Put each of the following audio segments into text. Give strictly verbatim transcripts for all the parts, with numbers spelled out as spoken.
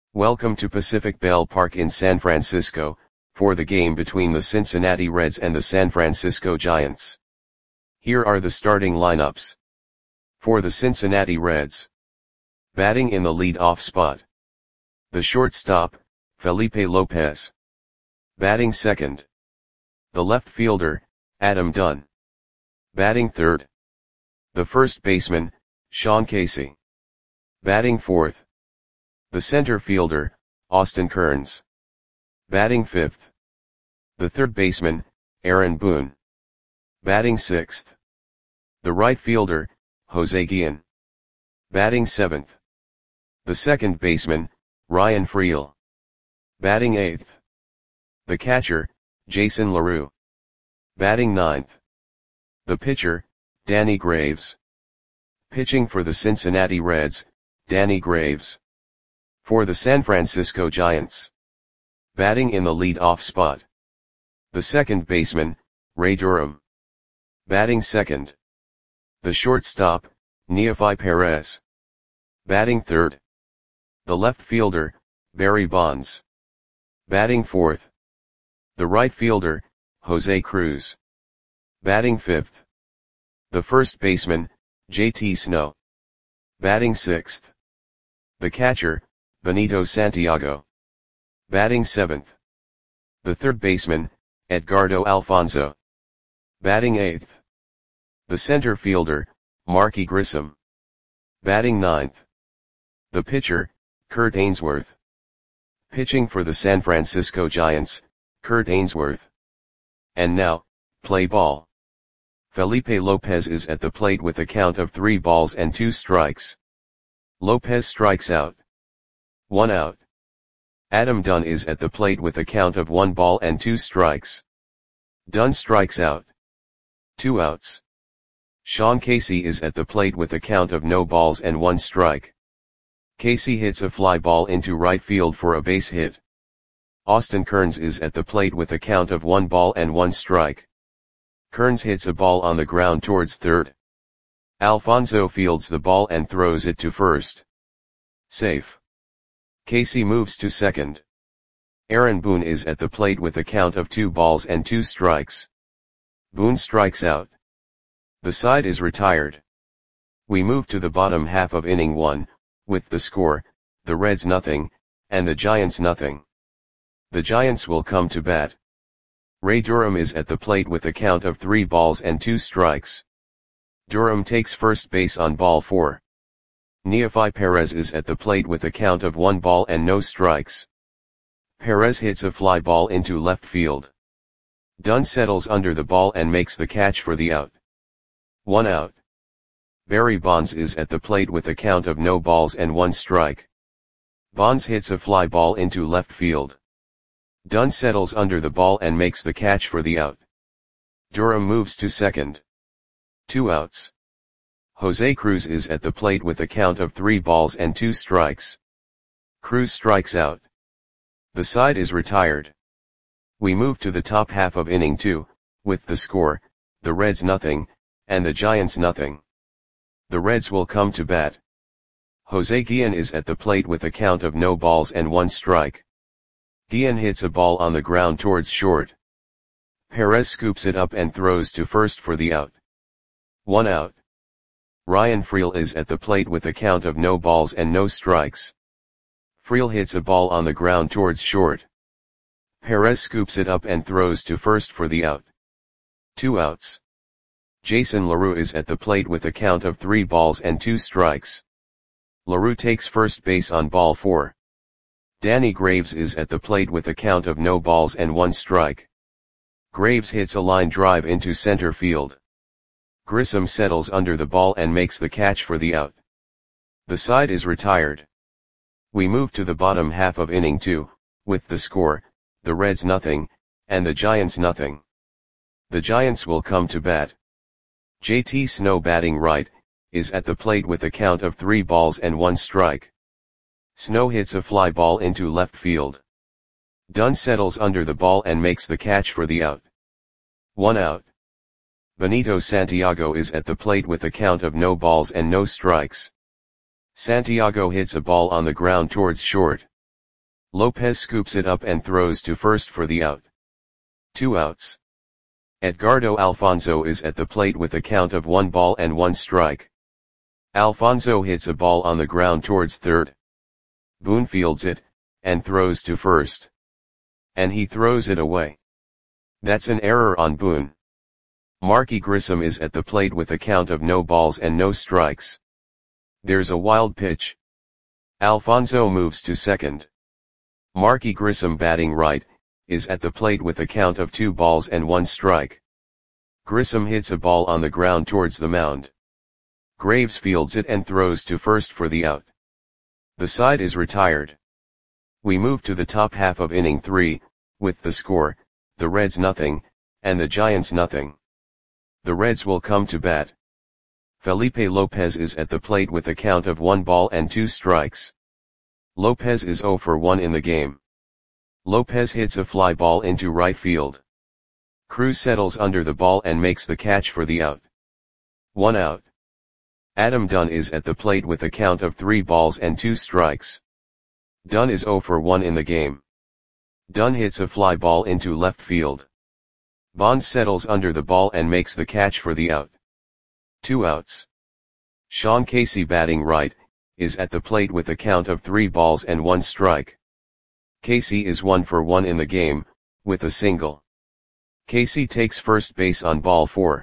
Welcome to Pacific Ballpark in San Francisco, for the game between the Cincinnati Reds and the San Francisco Giants. Here are the starting lineups. For the Cincinnati Reds. Batting in the lead-off spot. The shortstop, Felipe Lopez. Batting second. The left fielder, Adam Dunn. Batting third. The first baseman, Sean Casey. Batting fourth. The center fielder, Austin Kearns. Batting fifth. The third baseman, Aaron Boone. Batting sixth. The right fielder, Jose Guillen. Batting seventh. The second baseman, Ryan Freel. Batting eighth. The catcher, Jason LaRue. Batting ninth. The pitcher, Danny Graves. Pitching for the Cincinnati Reds, Danny Graves. For the San Francisco Giants. Batting in the lead-off spot. The second baseman, Ray Durham. Batting second. The shortstop, Neefi Perez. Batting third. The left fielder, Barry Bonds. Batting fourth. The right fielder, Jose Cruz. Batting fifth. The first baseman, J T Snow. Batting sixth. The catcher, Benito Santiago. Batting seventh. The third baseman, Edgardo Alfonzo. Batting eighth. The center fielder, Marky Grissom. Batting ninth. The pitcher, Kurt Ainsworth. Pitching for the San Francisco Giants, Kurt Ainsworth. And now, play ball. Felipe Lopez is at the plate with a count of three balls and two strikes. Lopez strikes out. One out. Adam Dunn is at the plate with a count of one ball and two strikes. Dunn strikes out. Two outs. Sean Casey is at the plate with a count of no balls and one strike. Casey hits a fly ball into right field for a base hit. Austin Kearns is at the plate with a count of one ball and one strike. Kearns hits a ball on the ground towards third. Alfonzo fields the ball and throws it to first. Safe. Casey moves to second. Aaron Boone is at the plate with a count of two balls and two strikes. Boone strikes out. The side is retired. We move to the bottom half of inning one, with the score, the Reds nothing, and the Giants nothing. The Giants will come to bat. Ray Durham is at the plate with a count of three balls and two strikes. Durham takes first base on ball four. Neefi Perez is at the plate with a count of one ball and no strikes. Perez hits a fly ball into left field. Dunn settles under the ball and makes the catch for the out. One out. Barry Bonds is at the plate with a count of no balls and one strike. Bonds hits a fly ball into left field. Dunn settles under the ball and makes the catch for the out. Durham moves to second. Two outs. Jose Cruz is at the plate with a count of three balls and two strikes. Cruz strikes out. The side is retired. We move to the top half of inning two, with the score, the Reds nothing, and the Giants nothing. The Reds will come to bat. Jose Guillen is at the plate with a count of no balls and one strike. Guillen hits a ball on the ground towards short. Perez scoops it up and throws to first for the out. One out. Ryan Freel is at the plate with a count of no balls and no strikes. Freel hits a ball on the ground towards short. Perez scoops it up and throws to first for the out. Two outs. Jason LaRue is at the plate with a count of three balls and two strikes. LaRue takes first base on ball four. Danny Graves is at the plate with a count of no balls and one strike. Graves hits a line drive into center field. Grissom settles under the ball and makes the catch for the out. The side is retired. We move to the bottom half of inning two, with the score, the Reds nothing, and the Giants nothing. The Giants will come to bat. J T Snow batting right, is at the plate with a count of three balls and one strike. Snow hits a fly ball into left field. Dunn settles under the ball and makes the catch for the out. One out. Benito Santiago is at the plate with a count of no balls and no strikes. Santiago hits a ball on the ground towards short. Lopez scoops it up and throws to first for the out. Two outs. Edgardo Alfonso is at the plate with a count of one ball and one strike. Alfonso hits a ball on the ground towards third. Boone fields it, and throws to first. And he throws it away. That's an error on Boone. Marky Grissom is at the plate with a count of no balls and no strikes. There's a wild pitch. Alfonso moves to second. Marky Grissom, batting right, is at the plate with a count of two balls and one strike. Grissom hits a ball on the ground towards the mound. Graves fields it and throws to first for the out. The side is retired. We move to the top half of inning three, with the score, the Reds nothing, and the Giants nothing. The Reds will come to bat. Felipe Lopez is at the plate with a count of one ball and two strikes. Lopez is oh for one in the game. Lopez hits a fly ball into right field. Cruz settles under the ball and makes the catch for the out. One out. Adam Dunn is at the plate with a count of three balls and two strikes. Dunn is oh for one in the game. Dunn hits a fly ball into left field. Bonds settles under the ball and makes the catch for the out. Two outs. Sean Casey, batting right, is at the plate with a count of three balls and one strike. Casey is one for one in the game, with a single. Casey takes first base on ball four.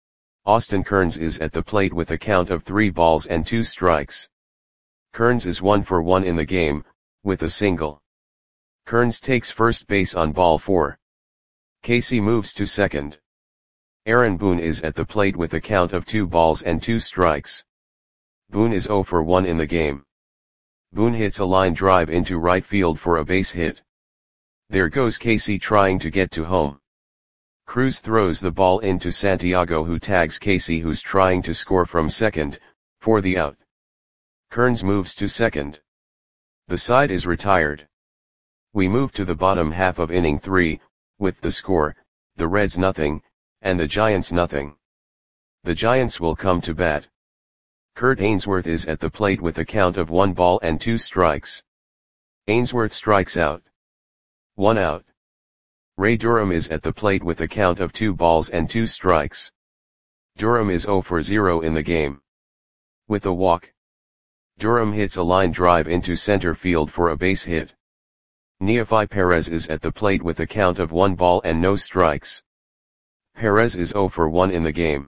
Austin Kearns is at the plate with a count of three balls and two strikes. Kearns is one for one in the game, with a single. Kearns takes first base on ball four. Casey moves to second. Aaron Boone is at the plate with a count of two balls and two strikes. Boone is oh for one in the game. Boone hits a line drive into right field for a base hit. There goes Casey trying to get to home. Cruz throws the ball into Santiago, who tags Casey, who's trying to score from second, for the out. Kearns moves to second. The side is retired. We move to the bottom half of inning three, with the score, the Reds nothing, and the Giants nothing. The Giants will come to bat. Kurt Ainsworth is at the plate with a count of one ball and two strikes. Ainsworth strikes out. One out. Ray Durham is at the plate with a count of two balls and two strikes. Durham is oh for zero in the game. With a walk. Durham hits a line drive into center field for a base hit. Neefi Perez is at the plate with a count of one ball and no strikes. Perez is oh for one in the game.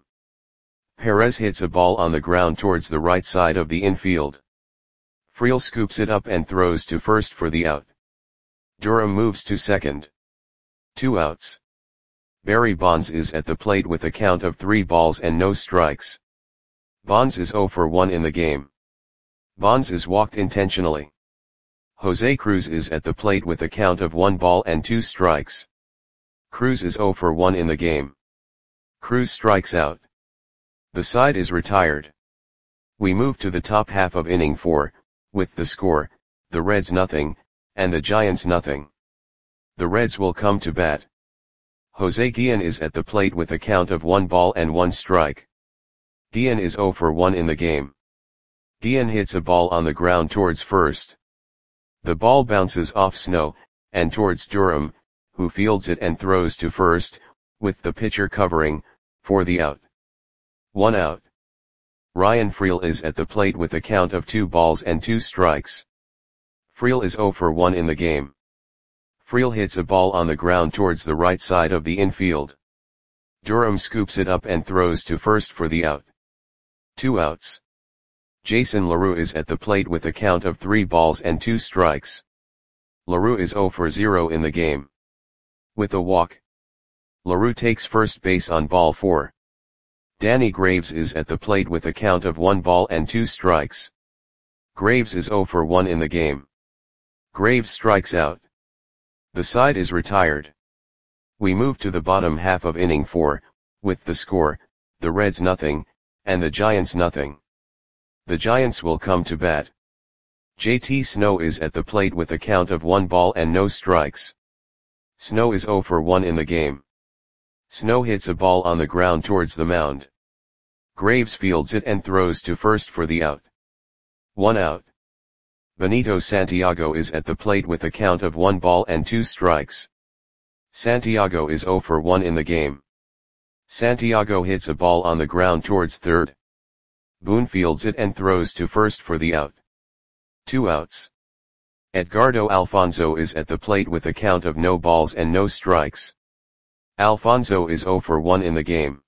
Perez hits a ball on the ground towards the right side of the infield. Friel scoops it up and throws to first for the out. Durham moves to second. Two outs. Barry Bonds is at the plate with a count of three balls and no strikes. Bonds is oh for one in the game. Bonds is walked intentionally. Jose Cruz is at the plate with a count of one ball and two strikes. Cruz is oh for one in the game. Cruz strikes out. The side is retired. We move to the top half of inning four, with the score, the Reds nothing, and the Giants nothing. The Reds will come to bat. Jose Guillen is at the plate with a count of one ball and one strike. Guillen is oh for one in the game. Guillen hits a ball on the ground towards first. The ball bounces off Snow, and towards Durham, who fields it and throws to first, with the pitcher covering, for the out. One out. Ryan Friel is at the plate with a count of two balls and two strikes. Friel is oh for one in the game. Friel hits a ball on the ground towards the right side of the infield. Durham scoops it up and throws to first for the out. Two outs. Jason LaRue is at the plate with a count of three balls and two strikes. LaRue is oh for zero in the game. With a walk. LaRue takes first base on ball four. Danny Graves is at the plate with a count of one ball and two strikes. Graves is oh for one in the game. Graves strikes out. The side is retired. We move to the bottom half of inning four, with the score, the Reds nothing, and the Giants nothing. The Giants will come to bat. J T Snow is at the plate with a count of one ball and no strikes. Snow is oh for one in the game. Snow hits a ball on the ground towards the mound. Graves fields it and throws to first for the out. One out. Benito Santiago is at the plate with a count of one ball and two strikes. Santiago is zero for one in the game. Santiago hits a ball on the ground towards third. Boone fields it and throws to first for the out. Two outs. Edgardo Alfonso is at the plate with a count of no balls and no strikes. Alfonso is zero for one in the game.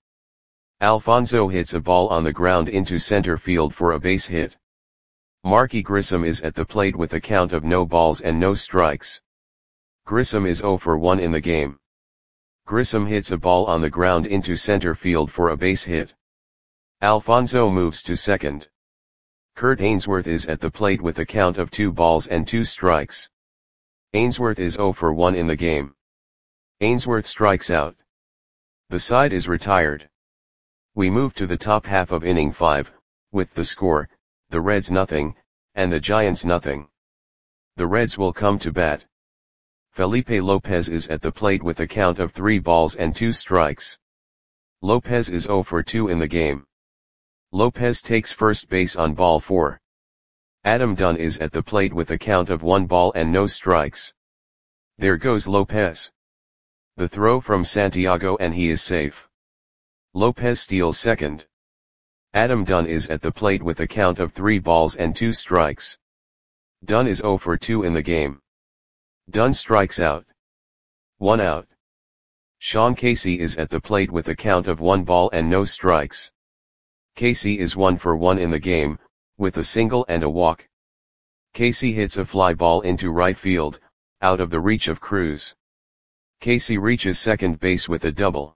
Alfonso hits a ball on the ground into center field for a base hit. Marky Grissom is at the plate with a count of no balls and no strikes. Grissom is zero for one in the game. Grissom hits a ball on the ground into center field for a base hit. Alfonso moves to second. Kurt Ainsworth is at the plate with a count of two balls and two strikes. Ainsworth is zero for one in the game. Ainsworth strikes out. The side is retired. We move to the top half of inning five, with the score, the Reds nothing, and the Giants nothing. The Reds will come to bat. Felipe Lopez is at the plate with a count of three balls and two strikes. Lopez is zero for two in the game. Lopez takes first base on ball four. Adam Dunn is at the plate with a count of one ball and no strikes. There goes Lopez. The throw from Santiago and he is safe. Lopez steals second. Adam Dunn is at the plate with a count of three balls and two strikes. Dunn is zero for two in the game. Dunn strikes out. One out. Sean Casey is at the plate with a count of one ball and no strikes. Casey is one for one in the game, with a single and a walk. Casey hits a fly ball into right field, out of the reach of Cruz. Casey reaches second base with a double.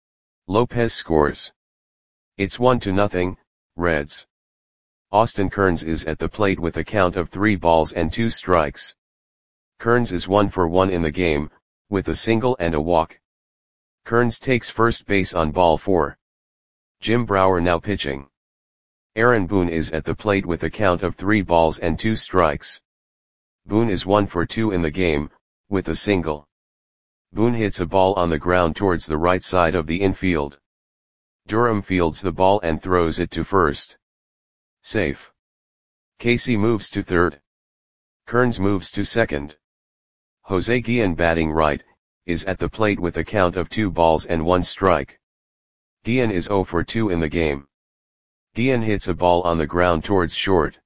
Lopez scores. It's one to nothing, Reds. Austin Kearns is at the plate with a count of three balls and two strikes. Kearns is one for one in the game, with a single and a walk. Kearns takes first base on ball four. Jim Brower now pitching. Aaron Boone is at the plate with a count of three balls and two strikes. Boone is one for two in the game, with a single. Boone hits a ball on the ground towards the right side of the infield. Durham fields the ball and throws it to first. Safe. Casey moves to third. Kearns moves to second. Jose Guillen, batting right, is at the plate with a count of two balls and one strike. Guillen is zero for two in the game. Guillen hits a ball on the ground towards short.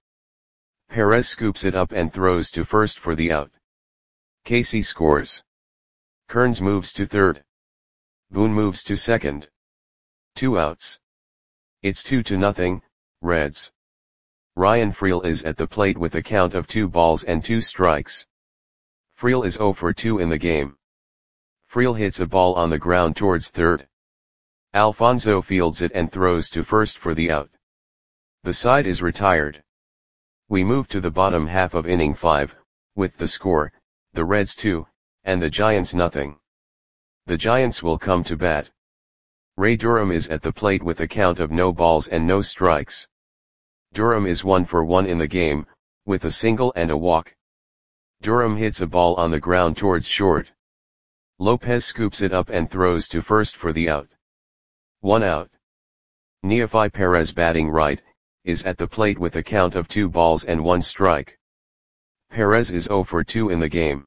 Perez scoops it up and throws to first for the out. Casey scores. Kearns moves to third. Boone moves to second. Two outs. It's two to nothing, Reds. Ryan Freel is at the plate with a count of two balls and two strikes. Freel is zero for two in the game. Freel hits a ball on the ground towards third. Alfonso fields it and throws to first for the out. The side is retired. We move to the bottom half of inning five, with the score, the Reds two, and the Giants nothing. The Giants will come to bat. Ray Durham is at the plate with a count of no balls and no strikes. Durham is one for one in the game, with a single and a walk. Durham hits a ball on the ground towards short. Lopez scoops it up and throws to first for the out. One out. Neofi Perez, batting right, is at the plate with a count of two balls and one strike. Perez is zero for two in the game.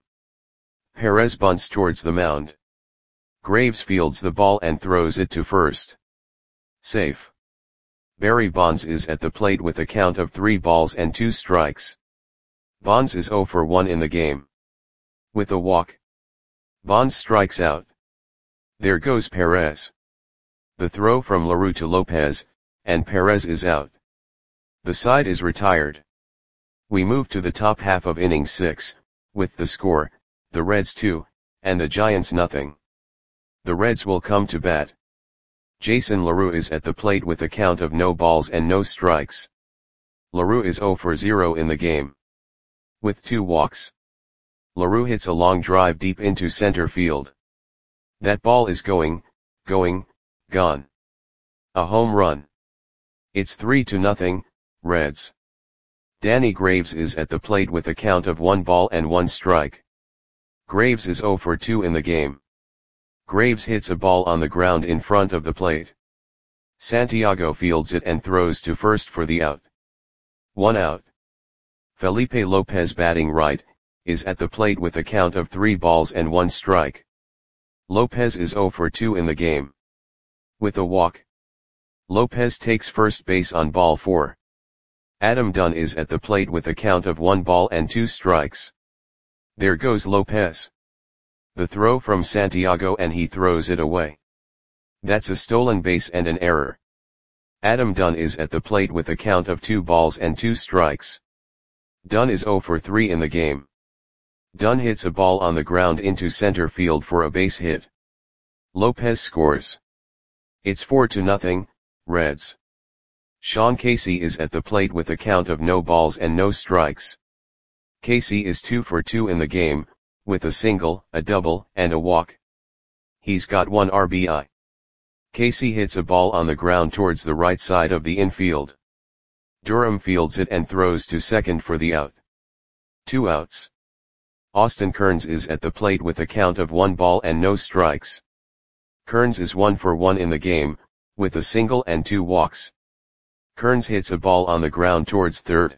Perez bunts towards the mound. Graves fields the ball and throws it to first. Safe. Barry Bonds is at the plate with a count of three balls and two strikes. Bonds is zero for one in the game. With a walk. Bonds strikes out. There goes Perez. The throw from LaRue to Lopez, and Perez is out. The side is retired. We move to the top half of inning six, with the score, the Reds two, and the Giants nothing. The Reds will come to bat. Jason LaRue is at the plate with a count of no balls and no strikes. LaRue is zero for zero in the game. With two walks. LaRue hits a long drive deep into center field. That ball is going, going, gone. A home run. It's three to nothing, Reds. Danny Graves is at the plate with a count of one ball and one strike. Graves is zero for two in the game. Graves hits a ball on the ground in front of the plate. Santiago fields it and throws to first for the out. One out. Felipe Lopez batting right, is at the plate with a count of three balls and one strike. Lopez is zero for two in the game. With a walk, Lopez takes first base on ball four. Adam Dunn is at the plate with a count of one ball and two strikes. There goes Lopez. The throw from Santiago and he throws it away. That's a stolen base and an error. Adam Dunn is at the plate with a count of two balls and two strikes. Dunn is zero for three in the game. Dunn hits a ball on the ground into center field for a base hit. Lopez scores. It's four to nothing, Reds. Sean Casey is at the plate with a count of no balls and no strikes. Casey is two for two in the game, with a single, a double, and a walk. He's got one R B I. Casey hits a ball on the ground towards the right side of the infield. Durham fields it and throws to second for the out. Two outs. Austin Kearns is at the plate with a count of one ball and no strikes. Kearns is one for one in the game, with a single and two walks. Kearns hits a ball on the ground towards third.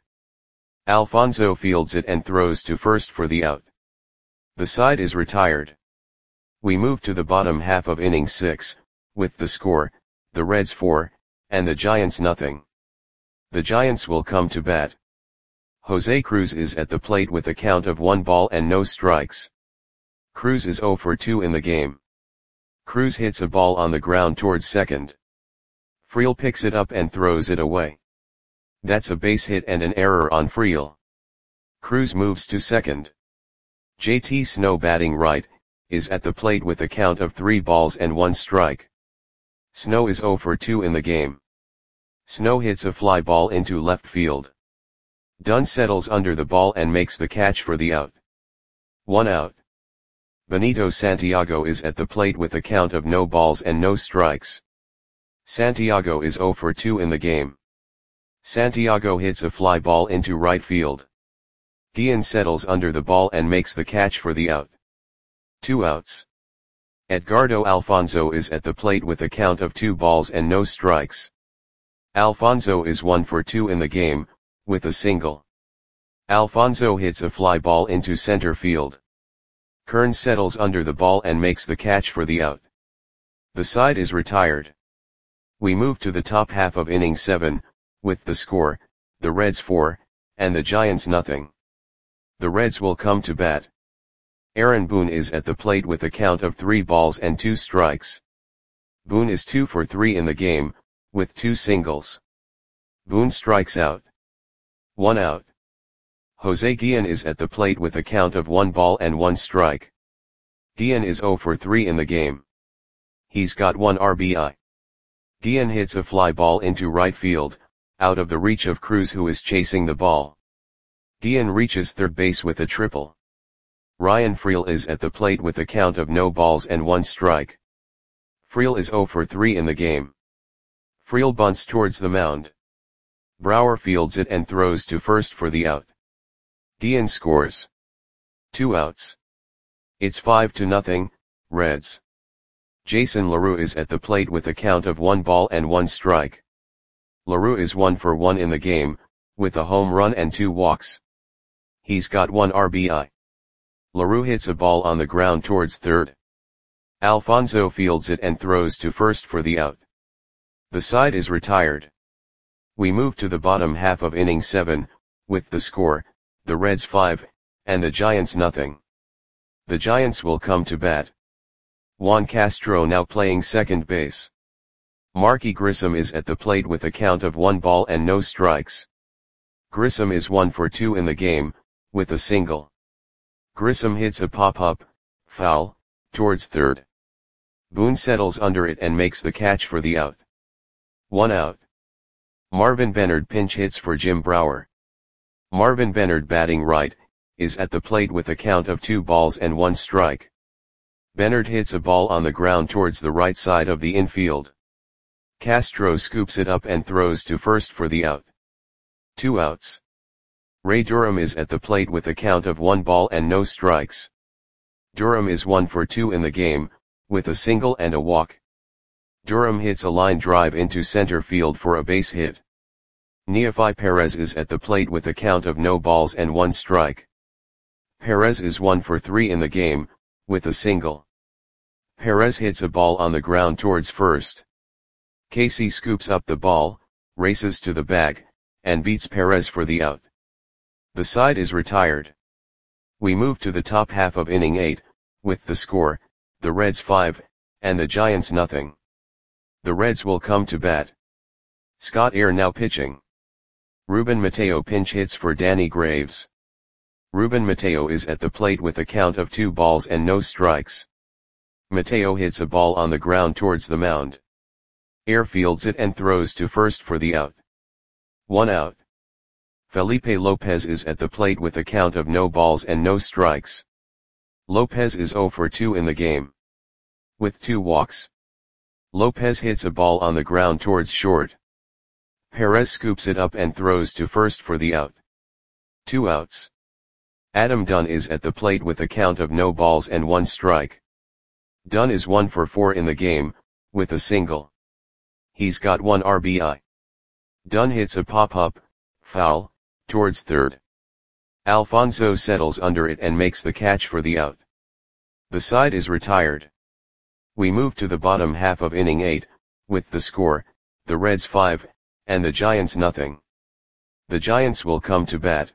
Alfonso fields it and throws to first for the out. The side is retired. We move to the bottom half of inning six, with the score, the Reds four, and the Giants nothing. The Giants will come to bat. Jose Cruz is at the plate with a count of one ball and no strikes. Cruz is zero for two in the game. Cruz hits a ball on the ground towards second. Friel picks it up and throws it away. That's a base hit and an error on Friel. Cruz moves to second. J T Snow batting right, is at the plate with a count of three balls and one strike. Snow is zero for two in the game. Snow hits a fly ball into left field. Dunn settles under the ball and makes the catch for the out. One out. Benito Santiago is at the plate with a count of no balls and no strikes. Santiago is zero for two in the game. Santiago hits a fly ball into right field. Guillen settles under the ball and makes the catch for the out. Two outs. Edgardo Alfonso is at the plate with a count of two balls and no strikes. Alfonso is one for two in the game, with a single. Alfonso hits a fly ball into center field. Kearns settles under the ball and makes the catch for the out. The side is retired. We move to the top half of inning seven, with the score, the Reds four, and the Giants nothing. The Reds will come to bat. Aaron Boone is at the plate with a count of three balls and two strikes. Boone is two for three in the game, with two singles. Boone strikes out. One out. Jose Guillen is at the plate with a count of one ball and one strike. Guillen is zero for three in the game. He's got one R B I. Guillen hits a fly ball into right field, out of the reach of Cruz who is chasing the ball. Guillen reaches third base with a triple. Ryan Friel is at the plate with a count of no balls and one strike. Friel is zero for three in the game. Friel bunts towards the mound. Brower fields it and throws to first for the out. Guillen scores. Two outs. It's five to nothing, Reds. Jason LaRue is at the plate with a count of one ball and one strike. LaRue is one for one in the game, with a home run and two walks. He's got one R B I. LaRue hits a ball on the ground towards third. Alfonso fields it and throws to first for the out. The side is retired. We move to the bottom half of inning seven, with the score, the Reds five, and the Giants nothing. The Giants will come to bat. Juan Castro now playing second base. Marky Grissom is at the plate with a count of one ball and no strikes. Grissom is one for two in the game, with a single. Grissom hits a pop-up, foul, towards third. Boone settles under it and makes the catch for the out. One out. Marvin Bennard pinch hits for Jim Brower. Marvin Bennard batting right, is at the plate with a count of two balls and one strike. Bennard hits a ball on the ground towards the right side of the infield. Castro scoops it up and throws to first for the out. Two outs. Ray Durham is at the plate with a count of one ball and no strikes. Durham is one for two in the game, with a single and a walk. Durham hits a line drive into center field for a base hit. Neofy Perez is at the plate with a count of no balls and one strike. Perez is one for three in the game, with a single. Perez hits a ball on the ground towards first. Casey scoops up the ball, races to the bag, and beats Perez for the out. The side is retired. We move to the top half of inning eight, with the score, the Reds five, and the Giants nothing. The Reds will come to bat. Scott Air now pitching. Ruben Mateo pinch hits for Danny Graves. Ruben Mateo is at the plate with a count of two balls and no strikes. Mateo hits a ball on the ground towards the mound. Air fields it and throws to first for the out. One out. Felipe Lopez is at the plate with a count of no balls and no strikes. Lopez is zero for two in the game. With two walks. Lopez hits a ball on the ground towards short. Perez scoops it up and throws to first for the out. Two outs. Adam Dunn is at the plate with a count of no balls and one strike. Dunn is one for four in the game, with a single. He's got one R B I. Dunn hits a pop-up, foul, towards third. Alfonso settles under it and makes the catch for the out. The side is retired. We move to the bottom half of inning eight, with the score, the Reds five, and the Giants nothing. The Giants will come to bat.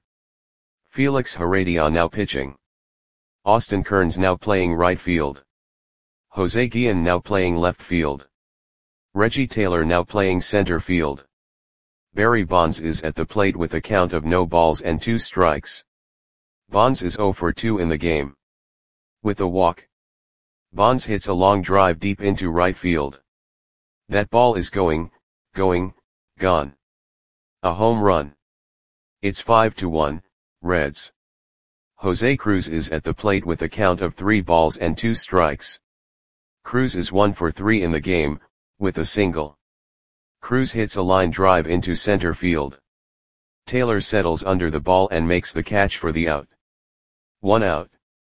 Felix Heredia now pitching. Austin Kearns now playing right field. Jose Guillen now playing left field. Reggie Taylor now playing center field. Barry Bonds is at the plate with a count of no balls and two strikes. Bonds is zero for two in the game. With a walk. Bonds hits a long drive deep into right field. That ball is going, going, gone. A home run. It's five to one, Reds. Jose Cruz is at the plate with a count of three balls and two strikes. Cruz is one for three in the game, with a single. Cruz hits a line drive into center field. Taylor settles under the ball and makes the catch for the out. One out.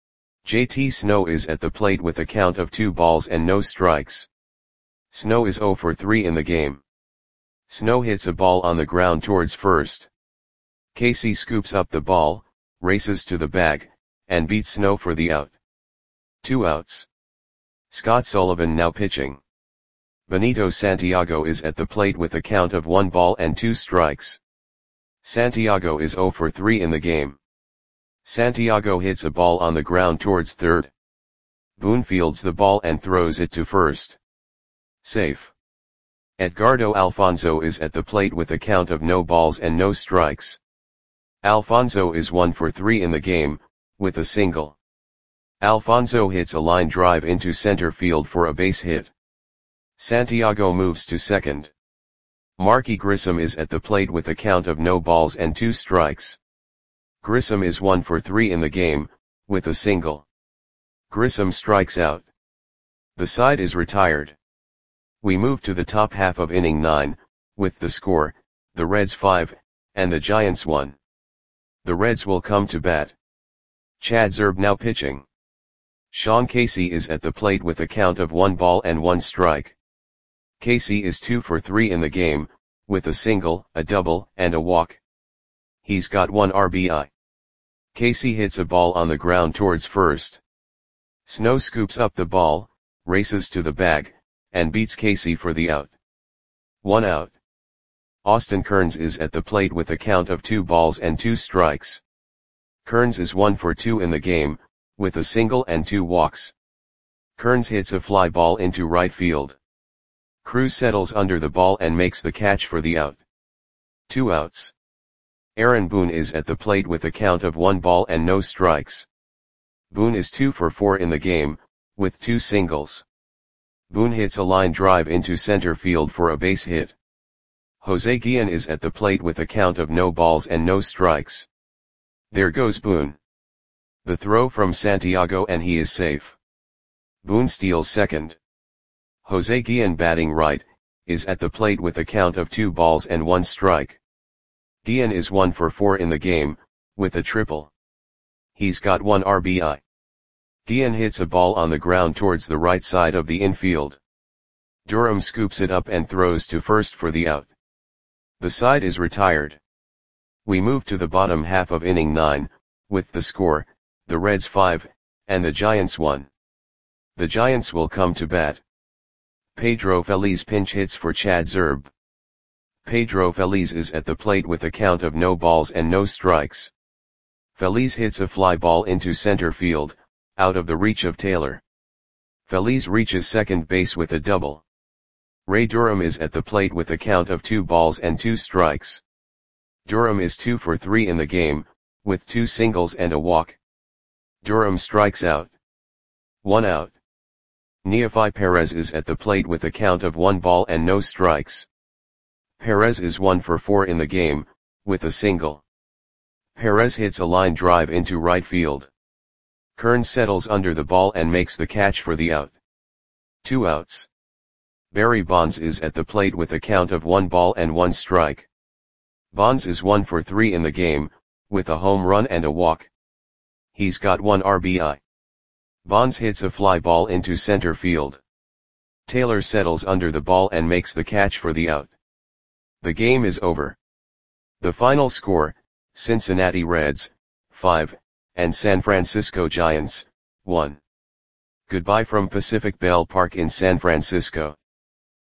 J T Snow is at the plate with a count of two balls and no strikes. Snow is zero for three in the game. Snow hits a ball on the ground towards first. Casey scoops up the ball, races to the bag, and beats Snow for the out. Two outs. Scott Sullivan now pitching. Benito Santiago is at the plate with a count of one ball and two strikes. Santiago is zero for three in the game. Santiago hits a ball on the ground towards third. Boone fields the ball and throws it to first. Safe. Edgardo Alfonso is at the plate with a count of no balls and no strikes. Alfonso is one for three in the game, with a single. Alfonso hits a line drive into center field for a base hit. Santiago moves to second. Marky Grissom is at the plate with a count of no balls and two strikes. Grissom is one for three in the game, with a single. Grissom strikes out. The side is retired. We move to the top half of inning nine, with the score, the Reds five, and the Giants one. The Reds will come to bat. Chad Zerbe now pitching. Sean Casey is at the plate with a count of one ball and one strike. Casey is two for three in the game, with a single, a double, and a walk. He's got one R B I. Casey hits a ball on the ground towards first. Snow scoops up the ball, races to the bag, and beats Casey for the out. One out. Austin Kearns is at the plate with a count of two balls and two strikes. Kearns is one for two in the game, with a single and two walks. Kearns hits a fly ball into right field. Cruz settles under the ball and makes the catch for the out. Two outs. Aaron Boone is at the plate with a count of one ball and no strikes. Boone is two for four in the game, with two singles. Boone hits a line drive into center field for a base hit. Jose Guillen is at the plate with a count of no balls and no strikes. There goes Boone. The throw from Santiago and he is safe. Boone steals second. Jose Guillen batting right, is at the plate with a count of two balls and one strike. Guillen is one for four in the game, with a triple. He's got one R B I. Guillen hits a ball on the ground towards the right side of the infield. Durham scoops it up and throws to first for the out. The side is retired. We move to the bottom half of inning nine, with the score, the Reds five, and the Giants one. The Giants will come to bat. Pedro Feliz pinch hits for Chad Zerbe. Pedro Feliz is at the plate with a count of no balls and no strikes. Feliz hits a fly ball into center field, out of the reach of Taylor. Feliz reaches second base with a double. Ray Durham is at the plate with a count of two balls and two strikes. Durham is two for three in the game, with two singles and a walk. Durham strikes out. One out. Neofi Perez is at the plate with a count of one ball and no strikes. Perez is one for four in the game, with a single. Perez hits a line drive into right field. Kern settles under the ball and makes the catch for the out. Two outs. Barry Bonds is at the plate with a count of one ball and one strike. Bonds is one for three in the game, with a home run and a walk. He's got one R B I. Bonds hits a fly ball into center field. Taylor settles under the ball and makes the catch for the out. The game is over. The final score, Cincinnati Reds, five, and San Francisco Giants, one. Goodbye from Pacific Bell Park in San Francisco.